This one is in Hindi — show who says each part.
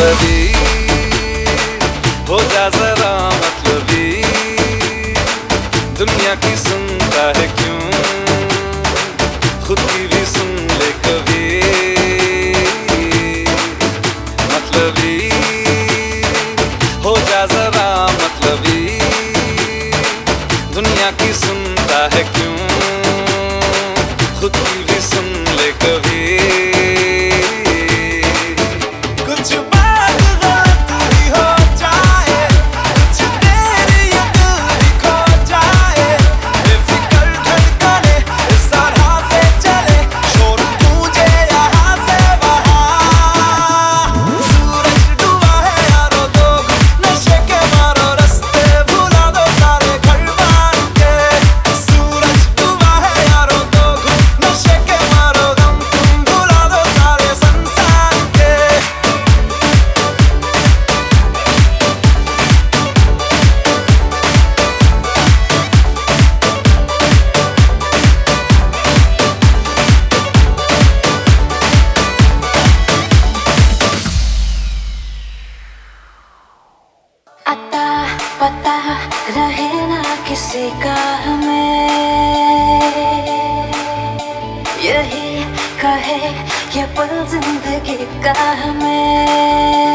Speaker 1: मतलबी हो जा जरा मतलबी, दुनिया की सुनता है क्यों, खुद की भी सुन ले कभी। मतलबी हो जा जरा मतलबी, दुनिया की सुनता है क्यों, खुद की भी सुन ले कभी।
Speaker 2: अता पता रहे ना किसी का हमें, यही कहे ये पल जिंदगी का हमें।